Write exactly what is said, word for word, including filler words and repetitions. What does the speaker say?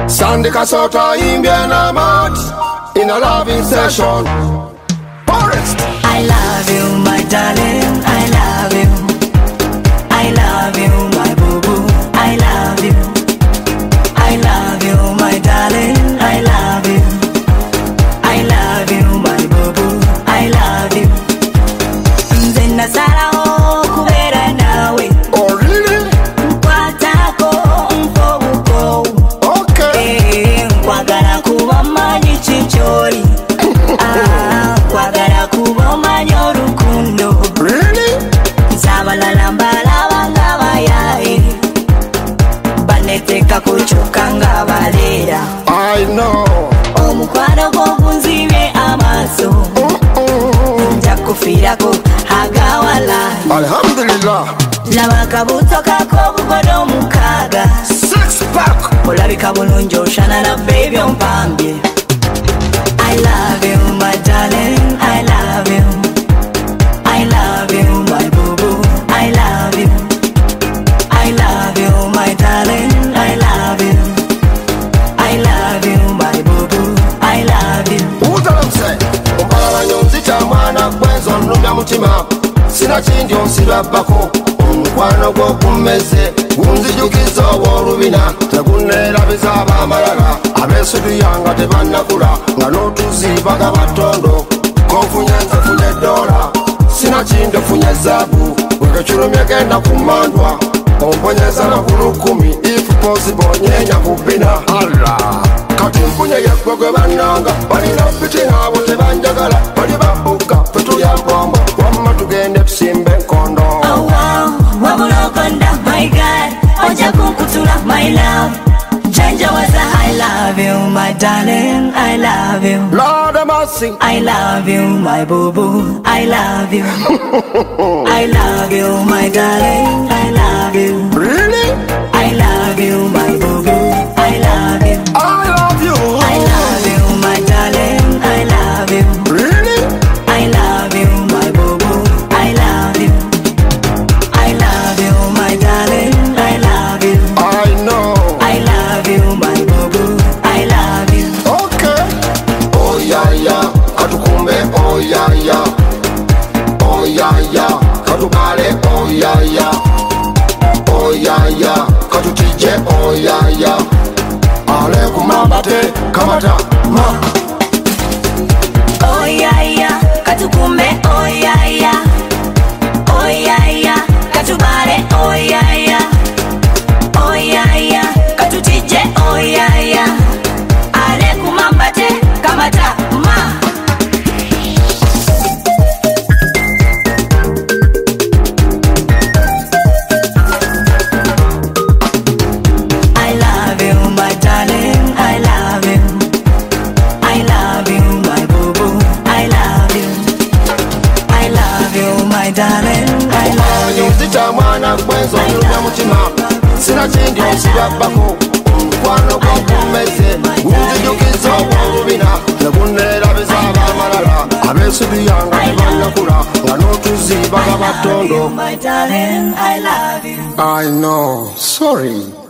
Sandy Kasota imbia na mat in a loving session. Forest. I love you, my darling. I love you. I love you, my boo boo. I love you. I love you, my darling. I love you. I love you, my boo boo. I love you. Nzena sara o kubera nawe. Oh really? Kwatako mfobuko. Okay. Eh, kwagala kuba manyi chichori. Ah, kwagala kuba manyi orukundo. Really? Zabalala mbalaba nga bayaye. Baneteka kuchuka nga balera. I know. Omukwano gw'ogunzibye amaaso. Nja kufiirako agawala. Alhamdulillah. Laba akabuto kako obugodo mukaaga. Six pack. Olabika bulungi oshana na baby ompambye. I love you, my darling. I love you. I love you, my boo boo. I love you. I love you, my darling. I love you. I love you, my boo boo. I love you. Utalamse. Ompala nyonzita mwana kwenzo nlumya mutima. Sina chindi onsibabako. Omukwano gw'okummeze gunzijukiza obw'olubina. Tegunneerabiza ab'amalala abeesudu yanga tebannakula nga n'otuzibaga batondo. Konfunye nze funye dola. Sina chindi funye zaabu. Wekechulumye genda kumandwa. Omponyeza makulu kumi if possible nyenya kubina. Allah. Kati mfunye yekwe gwe bannanga. Balina piti abo tebanjagala. Bali babuka fetulya mpombo. Wamma tugende tusimbe enkondo. Oh wow, wabula okonda, my God. Oja kunkutula, my love. Janja waza, I love you, my darling. I love you. Lord have mercy. I love you, my boo boo. I love you. I love you, my darling. I love you. Really? I love you, my boo boo. I love you. I love you. I love you, my darling. I love you. Really? I love you, my boo boo. I love you. I love you, my darling. I love you. I know. I love you, my boo boo. I love you. Okay. Oh yeah yeah. Katukumbe oh yeah yeah. Oh yeah yeah. Katubale oh yeah yeah. Oh yeah yeah. Katutije oh yeah yeah. Ale kumambate kamata ma. Oh yeah yeah. Katukumbe oh yeah yeah. Oh yeah yeah. Katubale oh yeah yeah. Oh yeah yeah. Katutije oh yeah yeah. Ale kumambate kamata ma. I love you, my darling. I love you. I love you, my boo boo. I love you. I love you, my darling. I love you. Nyonzita mwana kwenzo nlumya mutima. Sina chindi onsibabako. Omukwano gw'okummeze gunzijukiza obw'olubina. Tegunneerabiza ab'amalala abeesudu yanga tebannakula nga n'otuzibaga batondo. My darling, I love you. I know. Sorry.